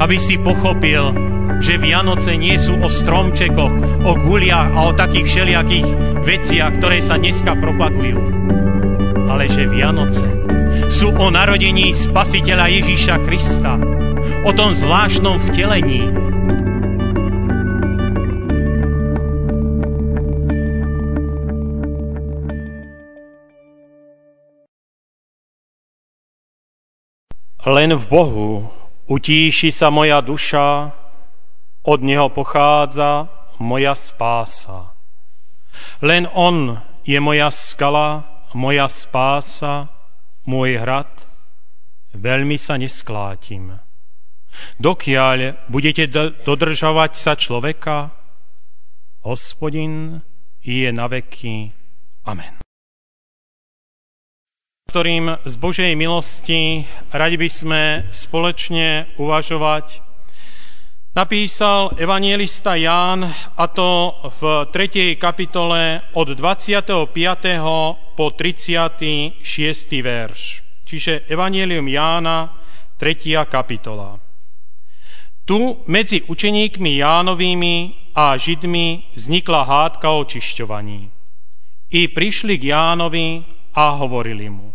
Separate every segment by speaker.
Speaker 1: aby si pochopil, že Vianoce nie sú o stromčekoch, o guliach a o takých všelijakých veciach, ktoré sa dneska propagujú. Ale že Vianoce sú o narodení Spasiteľa Ježíša Krista, o tom zvláštnom vtelení. Len v Bohu utíši sa moja duša, od Neho pochádza moja spása. Len On je moja skala, moja spása, môj hrad, veľmi sa nesklátim. Dokiaľ budete dodržovať sa človeka, Hospodin je na veky. Amen. Ktorým z Božej milosti radi by sme spoločne uvažovať, napísal evanjelista Ján, a to v 3. kapitole od 25. po 36. verš. Čiže evanjelium Jána, 3. kapitola. Tu medzi učeníkmi Jánovými a Židmi vznikla hádka o očišťovaní. I prišli k Jánovi a hovorili mu: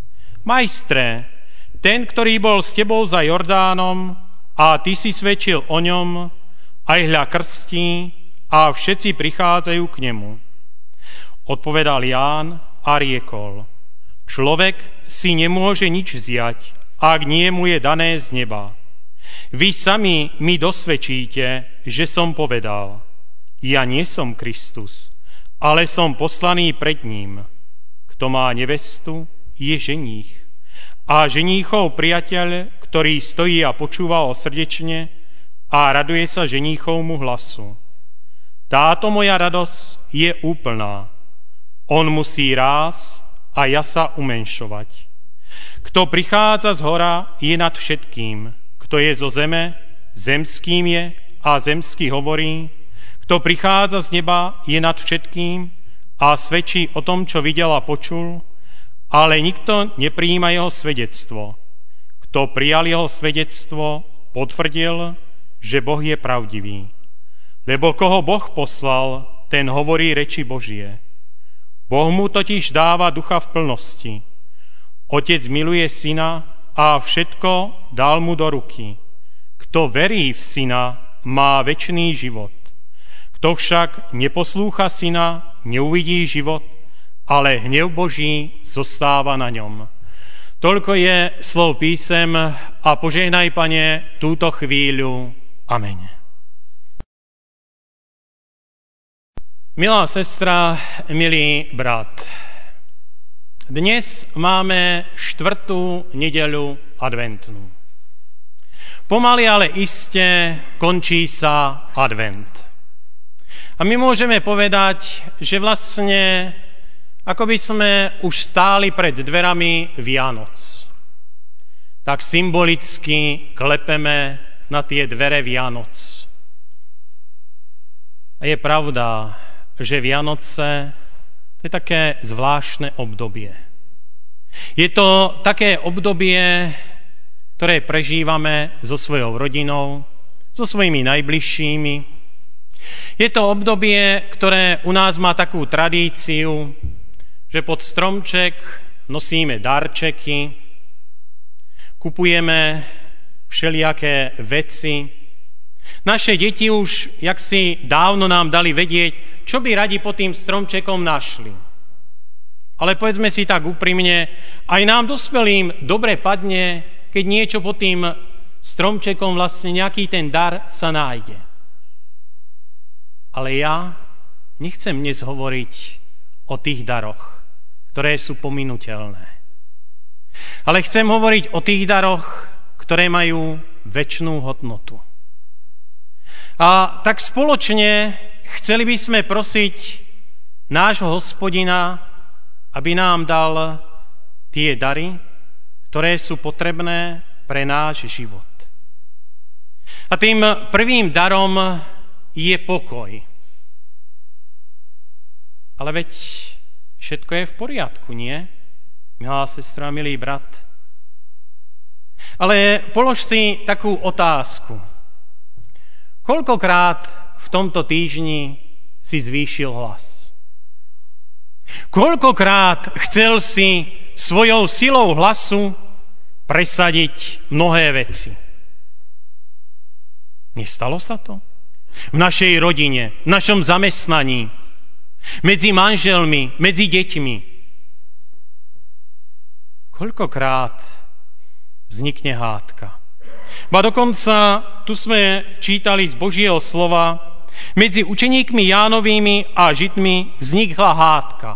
Speaker 1: Majstre, ten, ktorý bol s tebou za Jordánom, a ty si svedčil o ňom, aj hľa krstí, a všetci prichádzajú k nemu. Odpovedal Ján a riekol: Človek si nemôže nič vziať, ak nie mu je dané z neba. Vy sami mi dosvedčíte, že som povedal: Ja nie som Kristus, ale som poslaný pred ním. Kto má nevestu, je ženích. A ženíchov priateľ, ktorý stojí a počúva ho srdečne a raduje sa ženíchovmu hlasu. Táto moja radosť je úplná. On musí rásť a ja sa umenšovať. Kto prichádza z hora, je nad všetkým. Kto je zo zeme, zemským je a zemský hovorí. Kto prichádza z neba, je nad všetkým a svedčí o tom, čo videl a počul, ale nikto neprijíma jeho svedectvo. Kto prijal jeho svedectvo, potvrdil, že Boh je pravdivý. Lebo koho Boh poslal, ten hovorí reči Božie. Boh mu totiž dáva ducha v plnosti. Otec miluje syna a všetko dal mu do ruky. Kto verí v syna, má večný život. Kto však neposlúcha syna, neuvidí život, ale hnev Boží zostáva na ňom. Toľko je slov písem a požehnaj, Pane, túto chvíľu. Amen. Milá sestra, milý brat, dnes máme 4. nedeľu adventnú. Pomaly, ale iste končí sa advent. A my môžeme povedať, že vlastne ako by sme už stáli pred dverami Vianoc. Tak symbolicky klepeme na tie dvere Vianoc. A je pravda, že Vianoce to je také zvláštne obdobie. Je to také obdobie, ktoré prežívame so svojou rodinou, so svojimi najbližšími. Je to obdobie, ktoré u nás má takú tradíciu, že pod stromček nosíme darčeky, kupujeme všelijaké veci. Naše deti už jaksi dávno nám dali vedieť, čo by radi pod tým stromčekom našli. Ale povedzme si tak úprimne, aj nám dospelým dobre padne, keď niečo pod tým stromčekom vlastne nejaký ten dar sa nájde. Ale ja nechcem dnes hovoriť o tých daroch, ktoré sú pominuteľné. Ale chcem hovoriť o tých daroch, ktoré majú večnú hodnotu. A tak spoločne chceli by sme prosiť nášho Hospodina, aby nám dal tie dary, ktoré sú potrebné pre náš život. A tým prvým darom je pokoj. Ale veď všetko je v poriadku, nie? Milá sestra, milý brat. Ale polož si takú otázku. Koľkokrát v tomto týždni si zvýšil hlas? Koľkokrát chcel si svojou silou hlasu presadiť mnohé veci? Nestalo sa to? V našej rodine, v našom zamestnaní, medzi manželmi, medzi deťmi. Koľkokrát vznikne hádka? Ba dokonca tu sme čítali z Božieho slova, medzi učeníkmi Jánovými a Židmi vznikla hádka.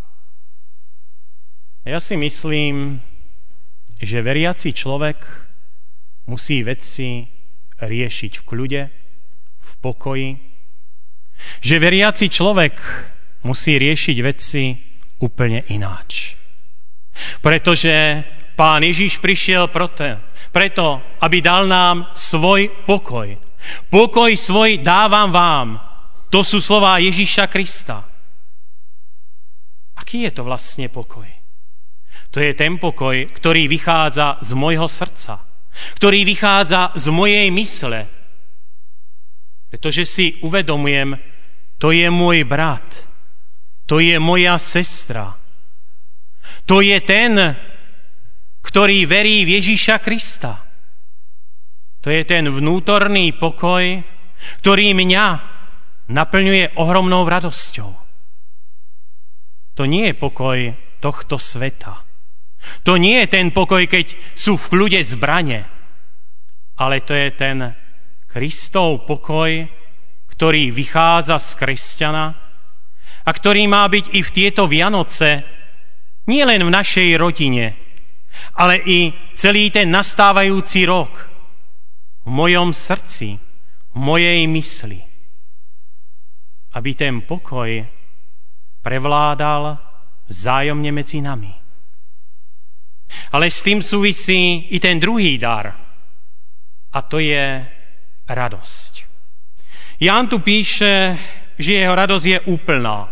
Speaker 1: Ja si myslím, že veriaci človek musí veci riešiť v kľude, v pokoji. Že veriaci človek musí riešiť veci úplne ináč. Pretože Pán Ježiš prišiel preto, aby dal nám svoj pokoj. Pokoj svoj dávam vám. To sú slová Ježiša Krista. Aký je to vlastne pokoj? To je ten pokoj, ktorý vychádza z môjho srdca, ktorý vychádza z mojej mysle. Pretože si uvedomujem, to je môj brat, to je moja sestra, to je ten, ktorý verí v Ježiša Krista. To je ten vnútorný pokoj, ktorý mňa naplňuje ohromnou radosťou. To nie je pokoj tohto sveta. To nie je ten pokoj, keď sú v kľude zbrane, ale to je ten Kristov pokoj, ktorý vychádza z kresťana a ktorý má byť i v tieto Vianoce nie len v našej rodine, ale i celý ten nastávajúci rok v mojom srdci, v mojej mysli. Aby ten pokoj prevládal vzájomne medzi nami. Ale s tým súvisí i ten druhý dar, a to je radosť. Ján tu píše, že jeho radosť je úplná.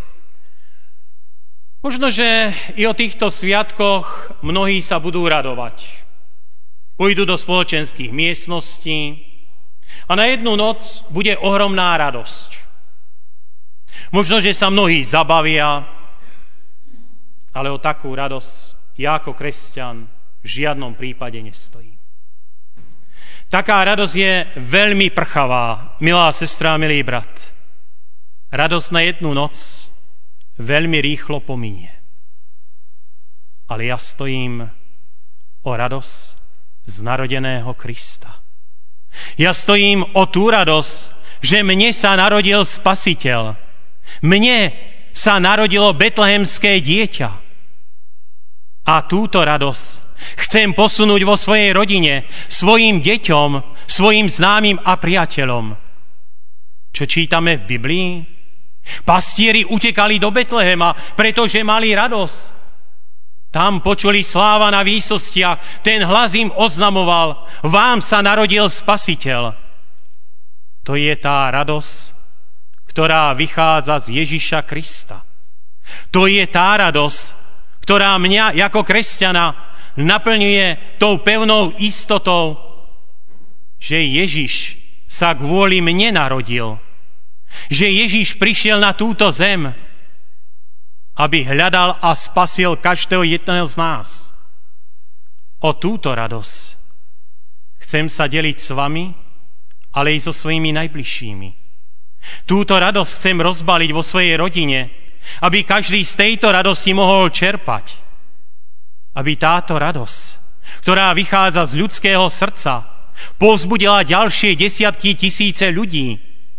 Speaker 1: Možno, že i o týchto sviatkoch mnohí sa budú radovať. Pôjdu do spoločenských miestností a na jednu noc bude ohromná radosť. Možno, že sa mnohí zabavia, ale o takú radosť ja ako kresťan v žiadnom prípade nestojím. Taká radosť je veľmi prchavá, milá sestra a milý brat. Radosť na jednu noc veľmi rýchlo pominie. Ale ja stojím o radosť z narodeného Krista. Ja stojím o tú radosť, že mne sa narodil Spasiteľ. Mne sa narodilo betlehemské dieťa. A túto radosť chcem posunúť vo svojej rodine, svojim deťom, svojim známym a priateľom. Čo čítame v Biblii? Pastieri utekali do Betlehema, pretože mali radosť. Tam počuli sláva na výsostiach, ten hlas im oznamoval, vám sa narodil Spasiteľ. To je tá radosť, ktorá vychádza z Ježiša Krista. To je tá radosť, ktorá mňa ako kresťana naplňuje tou pevnou istotou, že Ježiš sa kvôli mne narodil. Že Ježiš prišiel na túto zem, aby hľadal a spasil každého jedného z nás. O túto radosť chcem sa deliť s vami, ale i so svojimi najbližšími. Túto radosť chcem rozbaliť vo svojej rodine, aby každý z tejto radosti mohol čerpať. Aby táto radosť, ktorá vychádza z ľudského srdca, povzbudila ďalšie desiatky tisíce ľudí.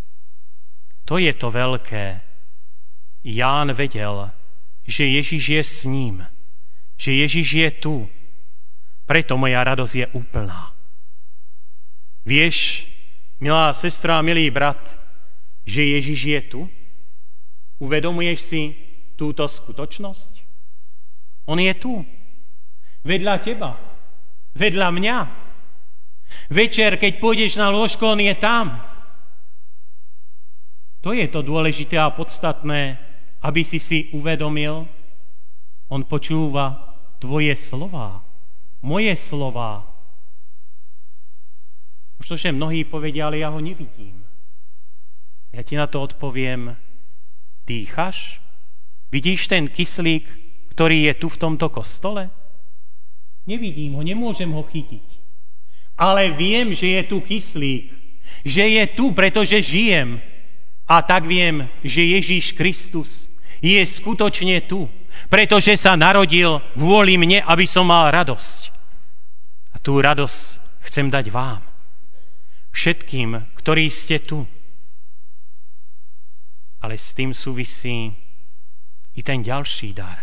Speaker 1: To je to veľké. Ján vedel, že Ježiš je s ním, že Ježiš je tu. Preto moja radosť je úplná. Vieš, milá sestra a milý brat, že Ježiš je tu? Uvedomuješ si túto skutočnosť? On je tu. Vedľa teba. Vedľa mňa. Večer, keď pôjdeš na lôžko, on je tam. To je to dôležité a podstatné, aby si uvedomil. On počúva tvoje slová, moje slová, Možno, že mnohí povedia, ale ja ho nevidím. Ja ti na to odpoviem, dýchaš? Vidíš ten kyslík, ktorý je tu v tomto kostole? Nevidím ho, nemôžem ho chytiť. Ale viem, že je tu kyslík. Že je tu, pretože žijem. A tak viem, že Ježíš Kristus je skutočne tu. Pretože sa narodil kvôli mne, aby som mal radosť. A tú radosť chcem dať vám. Všetkým, ktorí ste tu. Ale s tým súvisí i ten ďalší dar.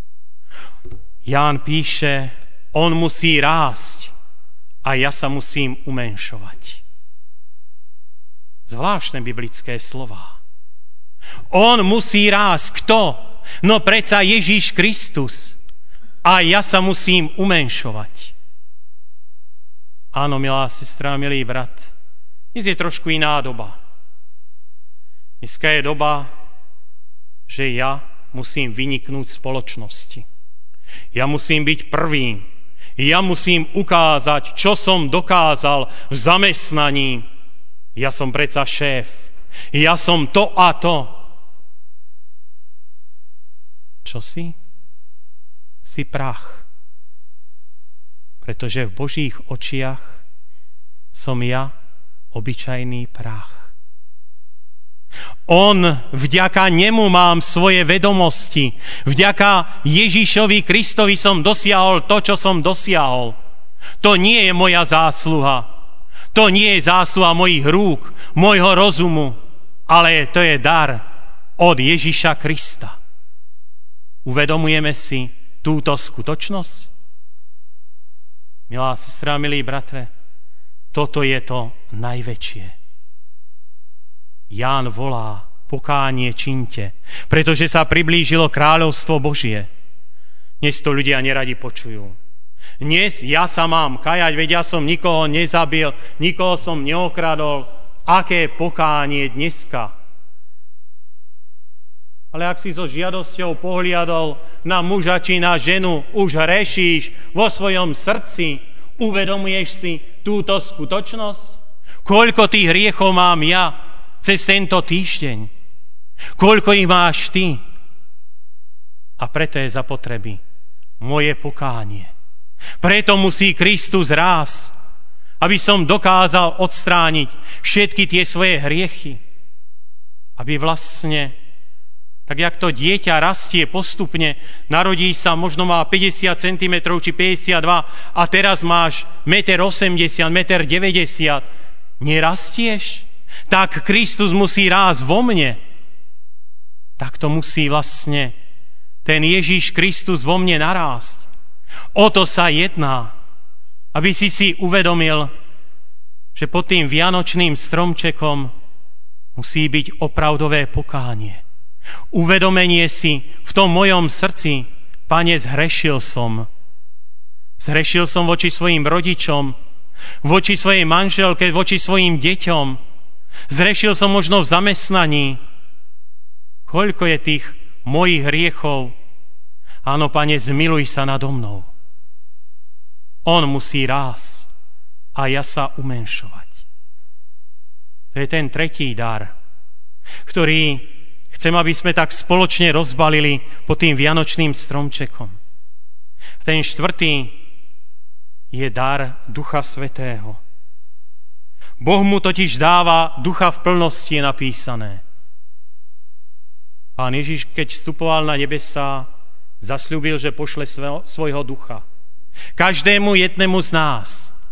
Speaker 1: Ján píše, on musí rásť a ja sa musím umenšovať. Zvláštne biblické slová. On musí rásť. Kto? No predsa Ježíš Kristus. A ja sa musím umenšovať. Áno, milá sestra, milý brat, dnes je trošku iná doba. Dneska je doba, že ja musím vyniknúť v spoločnosti. Ja musím byť prvý. Ja musím ukázať, čo som dokázal v zamestnaní. Ja som predsa šéf. Ja som to a to. Čo si? Si prach. Pretože v Božích očiach som ja obyčajný prach. On, vďaka nemu mám svoje vedomosti. Vďaka Ježišovi Kristovi som dosiahol to, čo som dosiahol. To nie je moja zásluha. To nie je zásluha mojich rúk, môjho rozumu, ale to je dar od Ježiša Krista. Uvedomujeme si túto skutočnosť? Milá sestra, milí bratre, toto je to najväčšie. Ján volá, pokánie činte, pretože sa priblížilo kráľovstvo Božie. Dnes to ľudia neradi počujú. Dnes ja sa mám kajať, veď ja som nikoho nezabil, nikoho som neokradol. Aké pokánie dneska? Ale ak si so žiadosťou pohliadol na muža či na ženu, už hrešíš vo svojom srdci, uvedomuješ si túto skutočnosť? Koľko tých hriechov mám ja cez tento týždeň? Koľko ich máš ty? A preto je zapotreby moje pokánie. Preto musí Kristus rásť, aby som dokázal odstrániť všetky tie svoje hriechy. Aby vlastne, tak jak to dieťa rastie postupne, narodí sa, možno má 50 cm či 52 a teraz máš 1,80 m, 1,90 m. Nerastieš? Tak Kristus musí rásť vo mne. Tak to musí vlastne ten Ježíš Kristus vo mne narásť. O to sa jedná, aby si uvedomil, že pod tým vianočným stromčekom musí byť opravdové pokánie. Uvedomenie si v tom mojom srdci, Pane, zhrešil som. Zhrešil som voči svojim rodičom, voči svojej manželke, voči svojim deťom. Zhrešil som možno v zamestnaní. Koľko je tých mojich hriechov? Áno, Pane, zmiluj sa nado mnou. On musí rásť a ja sa umenšovať. To je ten tretí dar, ktorý chcem, aby sme tak spoločne rozbalili pod tým vianočným stromčekom. Ten štvrtý je dar Ducha Svätého. Boh mu totiž dáva ducha v plnosti, je napísané. Pán Ježiš, keď vstupoval na nebesá, zasľúbil, že pošle svojho ducha. Každému jednému z nás.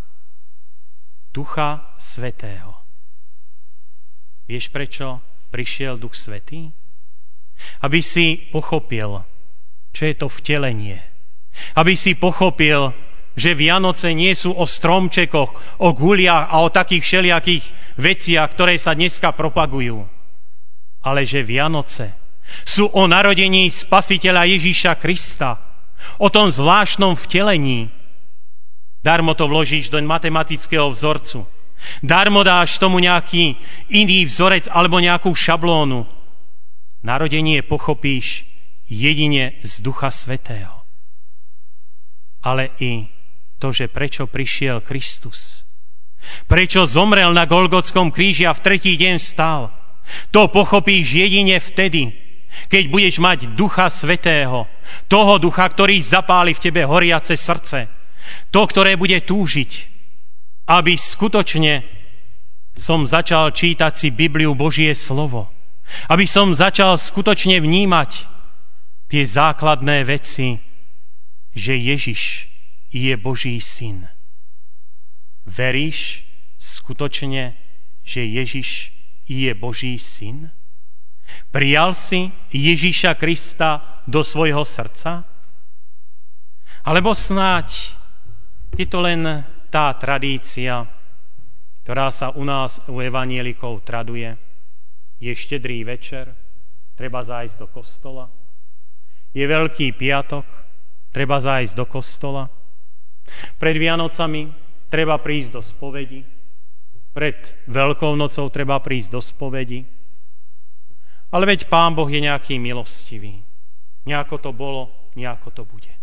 Speaker 1: Ducha Svätého. Vieš, prečo prišiel Duch Svätý? Aby si pochopil, čo je to vtelenie. Aby si pochopil, že Vianoce nie sú o stromčekoch, o guliach a o takých všelijakých veciach, ktoré sa dneska propagujú. Ale že Vianoce sú o narodení Spasiteľa Ježíša Krista, o tom zvláštnom vtelení. Darmo to vložíš do matematického vzorcu. Darmo dáš tomu nejaký iný vzorec alebo nejakú šablónu. Narodenie pochopíš jedine z Ducha Svätého. Ale i to, že prečo prišiel Kristus. Prečo zomrel na Golgotskom kríži a v tretí deň vstal? To pochopíš jedine vtedy, keď budeš mať Ducha Svätého, toho Ducha, ktorý zapáli v tebe horiace srdce, to, ktoré bude túžiť, aby skutočne som začal čítať si Bibliu, Božie slovo, aby som začal skutočne vnímať tie základné veci, že Ježiš je Boží syn. Veríš skutočne, že Ježiš je Boží syn? Prijal si Ježiša Krista do svojho srdca? Alebo snáď je to len tá tradícia, ktorá sa u nás, u evanielikov, traduje. Je štedrý večer, treba zájsť do kostola. Je Veľký piatok, treba zájsť do kostola. Pred Vianocami treba prísť do spovedi. Pred Veľkou nocou treba prísť do spovedi. Ale veď Pán Boh je nejaký milostivý. Nejako to bolo, nejako to bude.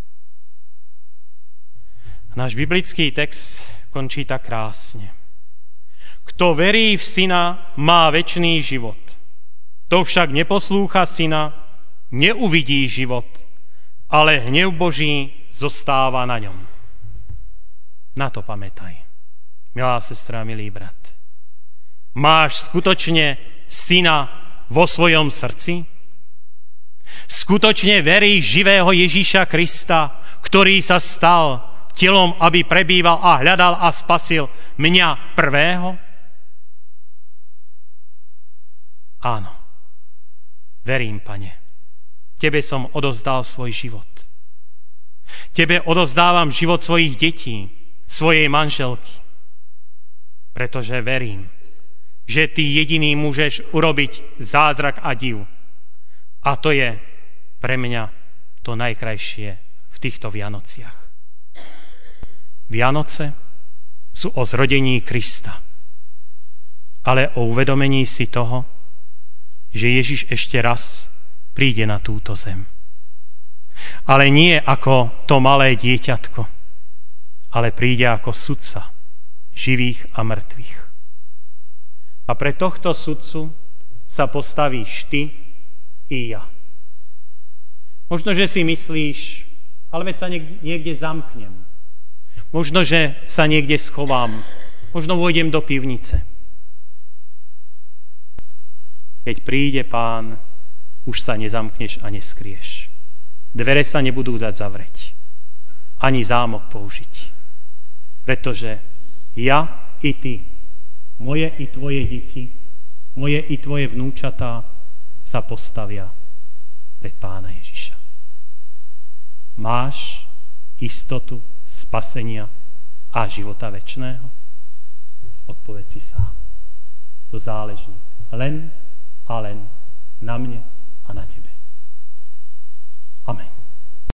Speaker 1: Náš biblický text končí tak krásne. Kto verí v Syna, má večný život. Kto však neposlúcha Syna, neuvidí život, ale hnev Boží zostáva na ňom. Na to pamätaj, milá sestra, milý brat. Máš skutočne Syna vo svojom srdci? Skutočne veríš živého Ježíša Krista, ktorý sa stal telom, aby prebýval a hľadal a spasil mňa prvého? Áno, verím, Pane. Tebe som odovzdal svoj život. Tebe odovzdávam život svojich detí, svojej manželky. Pretože verím, že Ty jediný môžeš urobiť zázrak a div. A to je pre mňa to najkrajšie v týchto Vianociach. Vianoce sú o zrodení Krista, ale o uvedomení si toho, že Ježiš ešte raz príde na túto zem. Ale nie ako to malé dieťatko, ale príde ako sudca živých a mŕtvych. A pre tohto sudcu sa postavíš ty i ja. Možno, že si myslíš, ale veď sa niekde zamknem. Možno, že sa niekde schovám. Možno vôjdem do pivnice. Keď príde Pán, už sa nezamkneš a neskrieš. Dvere sa nebudú dať zavrieť. Ani zámok použiť. Pretože ja i ty, moje i tvoje deti, moje i tvoje vnúčatá sa postavia pred Pána Ježiša. Máš istotu spasenia a života večného? Odpoveď si sám. To záleží len a len na mne a na tebe. Amen.